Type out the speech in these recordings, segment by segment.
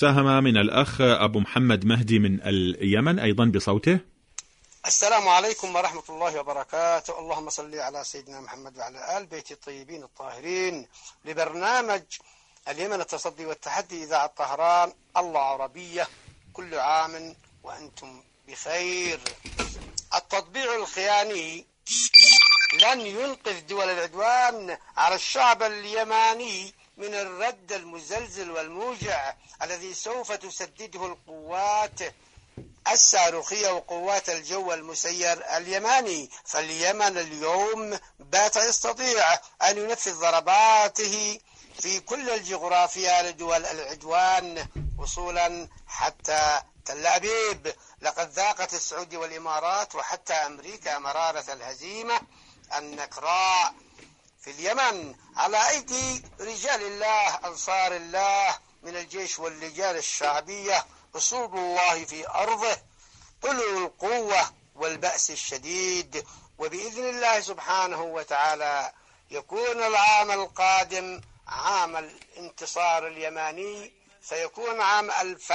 مساهمة من الأخ أبو محمد مهدي من اليمن أيضا بصوته. السلام عليكم ورحمة الله وبركاته. اللهم صل على سيدنا محمد وعلى آل بيت الطيبين الطاهرين. لبرنامج اليمن التصدي والتحدي إذاعة طهران، الله عربية، كل عام وأنتم بخير. التطبيع الخياني لن ينقذ دول العدوان على الشعب اليماني من الرد المزلزل والموجع الذي سوف تسدده القوات الصاروخية وقوات الجو المسير اليماني. فاليمن اليوم بات يستطيع أن ينفذ ضرباته في كل الجغرافيا لدول العدوان وصولا حتى تل أبيب. لقد ذاقت السعودية والإمارات وحتى أمريكا مرارة الهزيمة النكراء في اليمن على أيدي رجال الله أنصار الله من الجيش واللجان الشعبية، أصول الله في أرضه، أولو القوة والبأس الشديد. وبإذن الله سبحانه وتعالى يكون العام القادم عام الانتصار اليماني، سيكون عام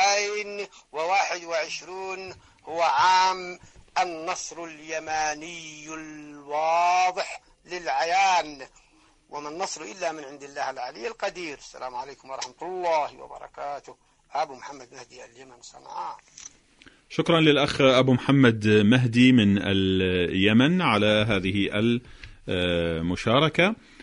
2021 هو عام النصر اليماني الواضح للعيان، وما النصر إلا من عند الله العلي القدير. السلام عليكم ورحمة الله وبركاته. أبو محمد مهدي، اليمن، صنعاء. شكرا للأخ أبو محمد مهدي من اليمن على هذه المشاركة.